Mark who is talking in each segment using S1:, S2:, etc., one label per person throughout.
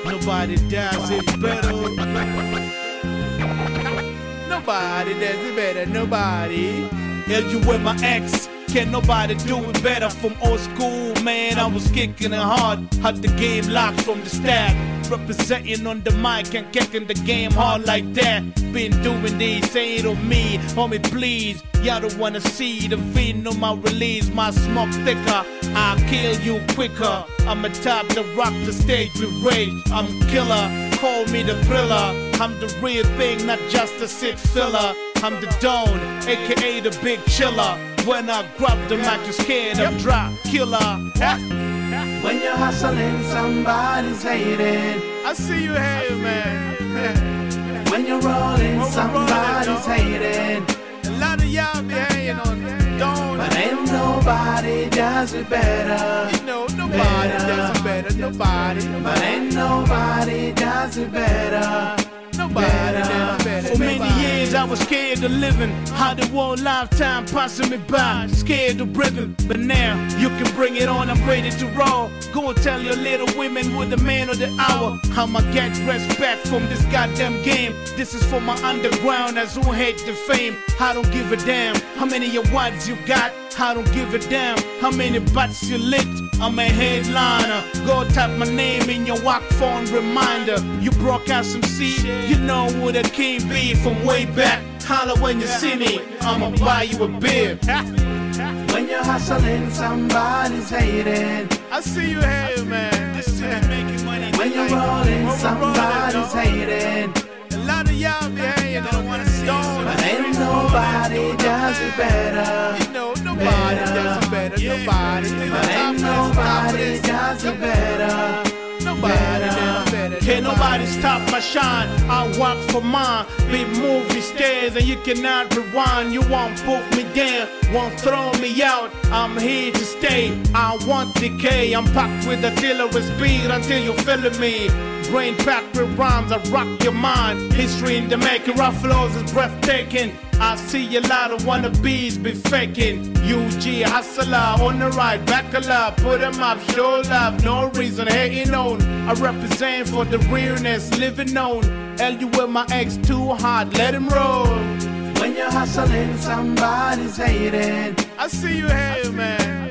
S1: Nobody does it better. Nobody does it better. Nobody. Yeah, you with my ex. Can nobody do it better? From old school, man, I was kicking it hard. Had the game locked from the start. Representing on the mic and kicking the game hard like that. Been doing this, say it on me, homie, please. Y'all don't wanna see the vein on my release. My smoke thicker, I'll kill you quicker. I'm a top to rock the stage with rage. I'm killer, call me the thriller. I'm the real thing, not just a sick filler. I'm the Don, aka the big chiller. When I grab the mic, you're scared, I'm drop killer.
S2: When you're hustling, somebody's hating.
S1: I see you hating, man.
S2: When you're rolling, somebody's hating.
S1: A lot of y'all be hating on Don.
S2: But ain't nobody does it better.
S1: You know, nobody does it better, nobody.
S2: But ain't nobody does it better.
S1: Nobody does it better. For many years I was scared of living. How the whole lifetime passing me by, scared of breathing. But now you can bring it on, I'm ready to roll. Go and tell your little women with the man of the hour. I'ma get respect from this goddamn game. This is for my undergrounders who hate the fame. I don't give a damn how many awards you got. I don't give a damn how many butts you licked. I'm a headliner. Go type my name in your walk phone reminder. You broke out some seed, you know who the king be from way back. Holla when you see me, I'ma buy you a beer.
S2: When you're hustling, somebody's hating.
S1: I see you hating, man. This is making money.
S2: When you're rolling, somebody's hating.
S1: A lot of y'all be hating, I don't wanna see Don.
S2: But ain't nobody does it better.
S1: You know, nobody does it better, nobody.
S2: But ain't nobody does it better.
S1: Nobody does it better. Can't nobody stop my shine. I walk for mine. Big movie stairs and you cannot rewind. You won't put me down, won't throw me out. I'm here to stay. I want decay. I'm packed with artillery speed until you're feeling me. Brain packed with rhymes, I rock your mind. History in the making, rough flows is breathtaking. I see a lot of wannabes be faking. UG hustler on the right, back a lot, put them up, show love, no reason hating on. I represent for the realness, living on. LU with my ex too hot, let him roll.
S2: When you're hustling, somebody's hating.
S1: I see you hating, man.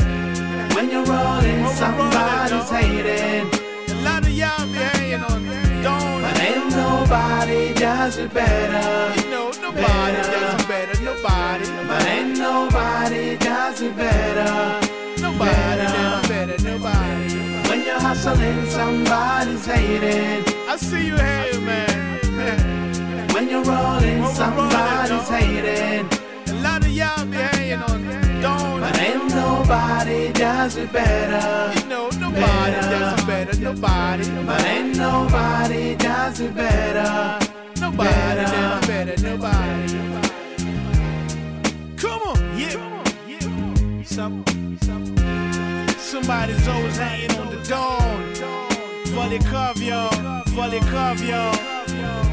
S2: When you're rolling, somebody's hating.
S1: A lot of y'all be hating on Don.
S2: But ain't nobody does it better.
S1: You know, nobody does it better, nobody.
S2: But ain't nobody does it better.
S1: Nobody does it better, nobody.
S2: When you're hustling, somebody's hating.
S1: I see you hating, man.
S2: When you're rolling, somebody's hating.
S1: A lot of y'all be hating on Don.
S2: But ain't nobody does it better.
S1: You know, nobody does it better, nobody.
S2: But ain't nobody does it better.
S1: Nobody does it better, nobody. Come on, yeah. Somebody's always hating on the Don. Volley Carve, y'all. Volley Carve, y'all.